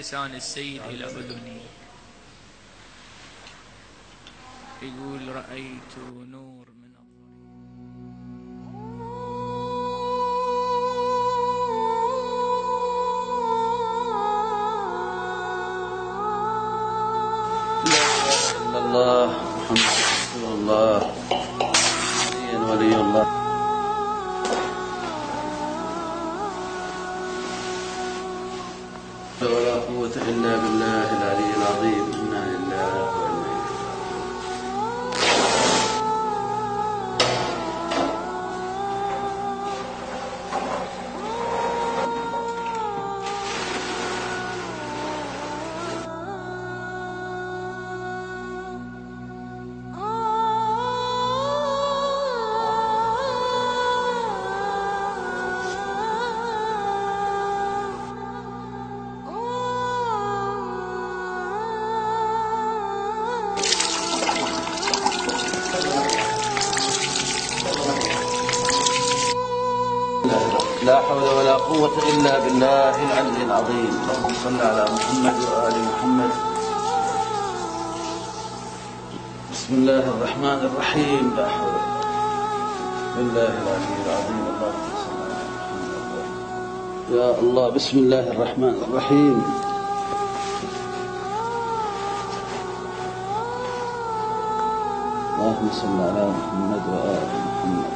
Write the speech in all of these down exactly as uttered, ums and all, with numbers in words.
لسان السيد إلى أذني، يقول رأيت نور من الله محمد رسول الله ولي الله. ولا قوة إلا بالله العلي العظيم. إنا لله وإنا لا حول ولا قوة إلا بالله العلي العظيم. اللهم صل على محمد وآل محمد. بسم الله الرحمن الرحيم. لا حول بالله العلي العظيم. اللهم صل على محمد. يا الله. بسم الله الرحمن الرحيم. اللهم صل على محمد وآل محمد.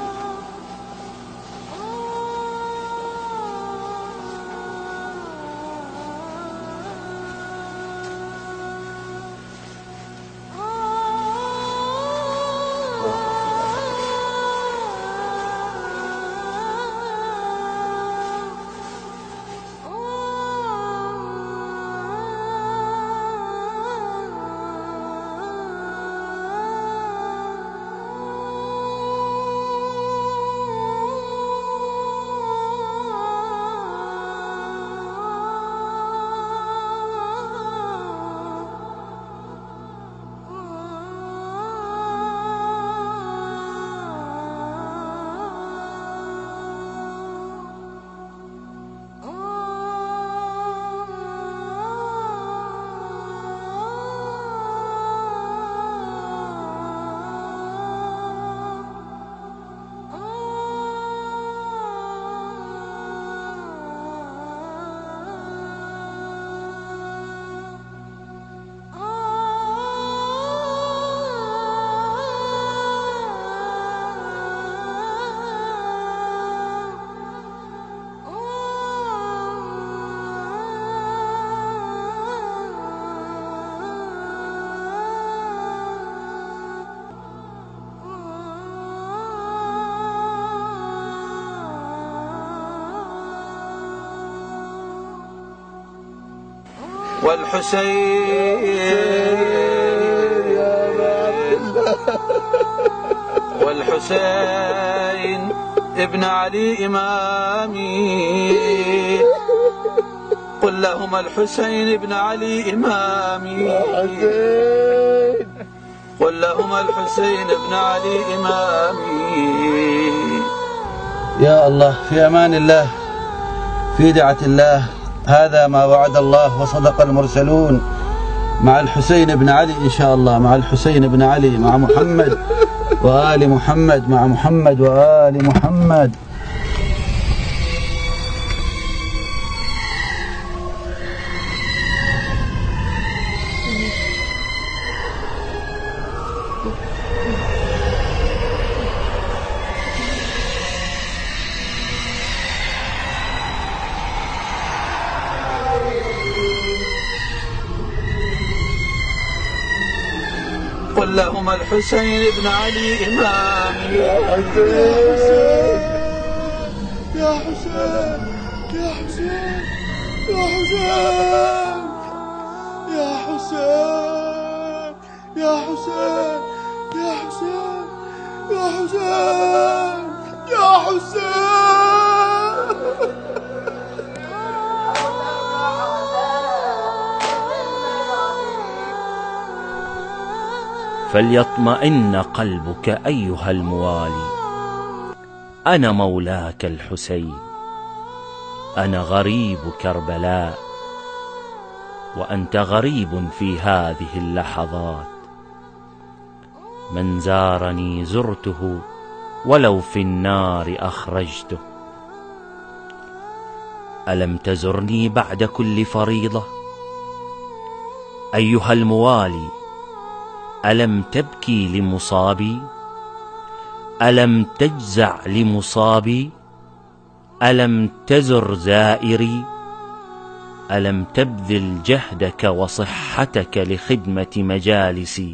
والحسين والحسين ابن علي إمامي، قل لهما الحسين ابن علي إمامي، قل لهما الحسين ابن علي إمامي. يا الله. في أمان الله، في دعة الله. هذا ما وعد الله وصدق المرسلون. مع الحسين بن علي إن شاء الله، مع الحسين بن علي، مع محمد وآل محمد، مع محمد وآل محمد. قل لهما الحسين ابن علي إمامي. يا حسين يا حسين يا حسين يا حسين يا حسين يا حسين يا حسين يا حسين يا حسين. فليطمئن قلبك أيها الموالي، أنا مولاك الحسين، أنا غريب كربلاء، وأنت غريب في هذه اللحظات. من زارني زرته ولو في النار أخرجته. ألم تزرني بعد كل فريضة؟ أيها الموالي، ألم تبكي لمصابي؟ ألم تجزع لمصابي؟ ألم تزر زائري؟ ألم تبذل جهدك وصحتك لخدمة مجالسي؟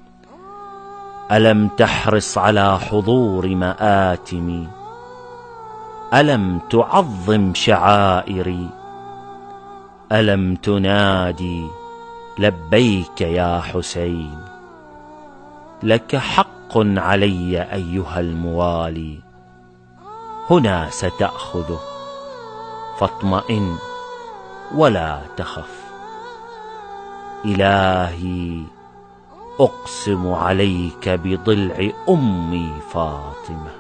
ألم تحرص على حضور مآتمي؟ ألم تعظم شعائري؟ ألم تنادي لبيك يا حسين؟ لك حق علي أيها الموالي، هنا ستأخذه، فاطمئن ولا تخف. إلهي أقسم عليك بضلع أمي فاطمة.